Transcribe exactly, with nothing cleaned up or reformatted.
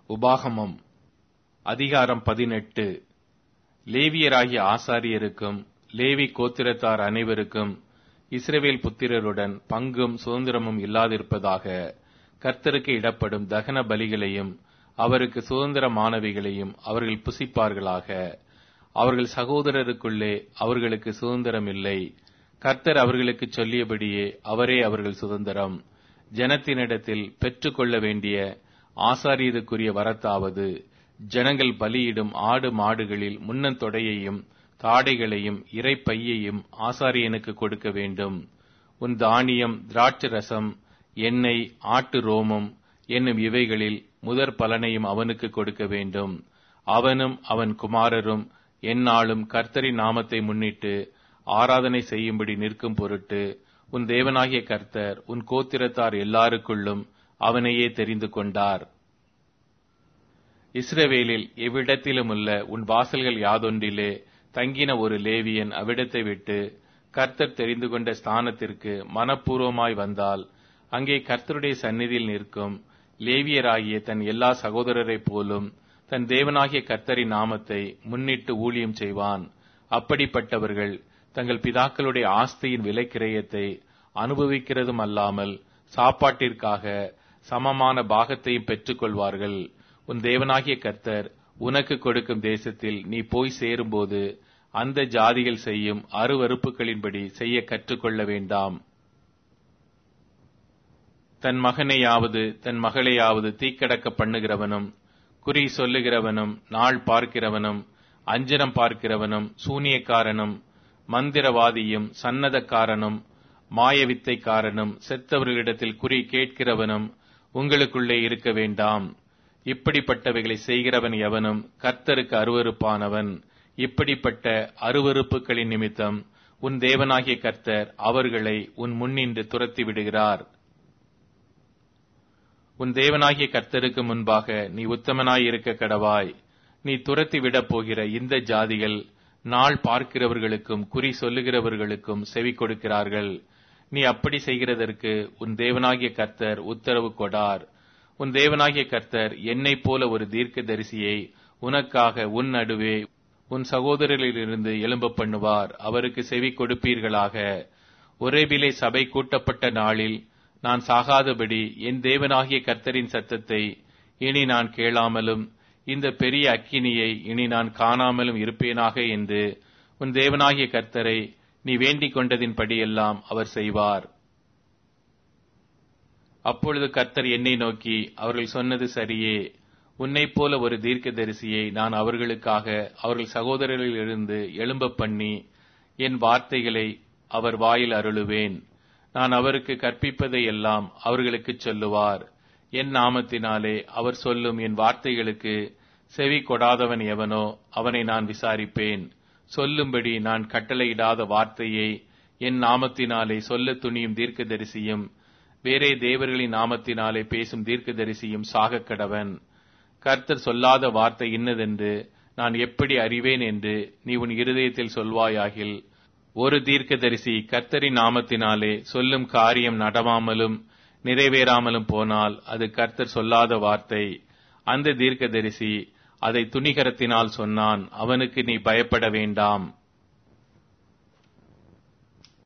உபாகமம் அதிகாரம் பதினெட்டு. லேவியராகிய ஆசாரியருக்கும் லேவி கோத்திரத்தார் அனைவருக்கும் இஸ்ரவேல் புத்திரருடன் பங்கும் சுதந்திரமும் இல்லாதிருப்பதாக. கர்த்தருக்கு இடப்படும் தகன பலிகளையும் அவருக்கு சுதந்திரமானவைகளையும் அவர்கள் புசிப்பார்களாக. அவர்கள் சகோதரருக்குள்ளே அவர்களுக்கு சுதந்திரம் இல்லை. கர்த்தர் அவர்களுக்கு சொல்லியபடியே அவரே அவர்கள் சுதந்திரம். ஜனத்தினிடத்தில் பெற்றுக்கொள்ள வேண்டிய ஆசாரியருக்குரிய வரத்தாவது, ஜனங்கள் பலியிடும் ஆடு மாடுகளில் முன்னந்தொடையையும் தாடைகளையும் இறைப்பையையும் ஆசாரியனுக்கு கொடுக்க வேண்டும். உன் தானியம், திராட்சை ரசம், எண்ணெய், ஆட்டு ரோமம் என்னும் இவைகளில் முதற் பலனையும் அவனுக்கு கொடுக்க வேண்டும். அவனும் அவன் குமாரரும் எந்நாளும் கர்த்தரின் நாமத்தை முன்னிட்டு ஆராதனை செய்யும்படி நிற்கும் பொருட்டு உன் தேவனாகிய கர்த்தர் உன் கோத்திரத்தார் எல்லாருக்குள்ளும் அவனையே தெரிந்து கொண்டார். இஸ்ரவேலில் எவ்விடத்திலுமுள்ள உன் வாசல்கள் யாதொன்றிலே தங்கின ஒரு லேவியன் அவ்விடத்தை விட்டு கர்த்தர் தெரிந்து கொண்ட ஸ்தானத்திற்கு மனப்பூர்வமாய் வந்தால், அங்கே கர்த்தருடைய சந்நிதியில் நிற்கும் லேவியராகிய தன் எல்லா சகோதரரைப் போலும் தன் தேவனாகிய கர்த்தரின் நாமத்தை முன்னிட்டு ஊழியம் செய்வான். அப்படிப்பட்டவர்கள் தங்கள் பிதாக்களுடைய ஆஸ்தியின் விலைக்கிரயத்தை அனுபவிக்கிறதும் அல்லாமல் சாப்பாட்டிற்காக சமமான பாகத்தையும் பெற்றுக் கொள்வார்கள். உன் தேவனாகிய கர்த்தர் உனக்கு கொடுக்கும் தேசத்தில் நீ போய் சேரும்போது அந்த ஜாதிகள் செய்யும் அருவருப்புகளின்படி செய்ய கற்றுக்கொள்ள வேண்டாம். தன் மகனையாவது தன் மகளையாவது தீக்கடக்க பண்ணுகிறவனும், குறி சொல்லுகிறவனும், நாள் பார்க்கிறவனும், அஞ்சனம் பார்க்கிறவனும், சூனியக்காரனும், மந்திரவாதியும், சன்னதக்காரனும், மாயவித்தைக்காரனும், செத்தவர்களிடத்தில் குறி கேட்கிறவனும் உங்களுக்குள்ளே இருக்க வேண்டாம். இப்படிப்பட்டவைகளை செய்கிறவன் எவனும் கர்த்தருக்கு அருவருப்பானவன். இப்படிப்பட்ட அருவருப்புகளின் நிமித்தம் உன் தேவனாகிய கர்த்தர் அவர்களை உன் முன்னின்று துரத்தி விடுகிறார். உன் தேவனாகிய கர்த்தருக்கு முன்பாக நீ உத்தமனாய் இருக்க கடவாய். நீ துரத்தி விடப் போகிற இந்த ஜாதிகள் நாள் பார்க்கிறவர்களுக்கும் குறி சொல்லுகிறவர்களுக்கும் செவி கொடுக்கிறார்கள். நீ அப்படி செய்கிறதற்கு உன் தேவனாகிய கர்த்தர் உத்தரவு கொடார். உன் தேவனாகிய கர்த்தர் என்னைப் போல ஒரு தீர்க்க தரிசியை உனக்காக உன் நடுவே உன் சகோதரரிலிருந்து எழும்ப பண்ணுவார். அவருக்கு செவி கொடுப்பீர்களாக. ஒரேபிலே சபை கூட்டப்பட்ட நாளில் நான் சாகாதபடி என் தேவனாகிய கர்த்தரின் சத்தத்தை இனி நான் கேளாமலும் இந்த பெரிய அக்கினியை இனி நான் காணாமலும் இருப்பேனாக என்று உன் தேவனாகிய கர்த்தரை நீ வேண்டிக் கொண்டதின்படியெல்லாம் அவர் செய்வார். அப்பொழுது கர்த்தர் என்னை நோக்கி, அவர்கள் சொன்னது சரியே. உன்னைப் போல ஒரு தீர்க்க தரிசியை நான் அவர்களுக்காக அவர்கள் சகோதரர்களிலிருந்து எழும்ப பண்ணி என் வார்த்தைகளை அவர் வாயில் அருளுவேன். நான் அவருக்கு கற்பிப்பதை எல்லாம் அவர்களுக்கு சொல்லுவார். என் நாமத்தினாலே அவர் சொல்லும் என் வார்த்தைகளுக்கு செவி கொடாதவன் எவனோ அவனை நான் விசாரிப்பேன். சொல்லும்படி நான் கட்டளையிடாத வார்த்தையை என் நாமத்தினாலே சொல்ல துணியும் தீர்க்கதரிசியும் வேறே தேவர்களின் நாமத்தினாலே பேசும் தீர்க்கதரிசியும் சாகக் கடவன். கர்த்தர் சொல்லாத வார்த்தை இன்னதென்று நான் எப்படி அறிவேன் என்று நீ உன் இருதயத்தில் சொல்வாயாகில், ஒரு தீர்க்கதரிசி கர்த்தரின் நாமத்தினாலே சொல்லும் காரியம் நடவாமலும் நிறைவேறாமலும் போனால் அது கர்த்தர் சொல்லாத வார்த்தை. அந்த தீர்க்கதரிசி அதை துணிகரத்தினால் சொன்னான். அவனுக்கு நீ பயப்பட வேண்டாம்.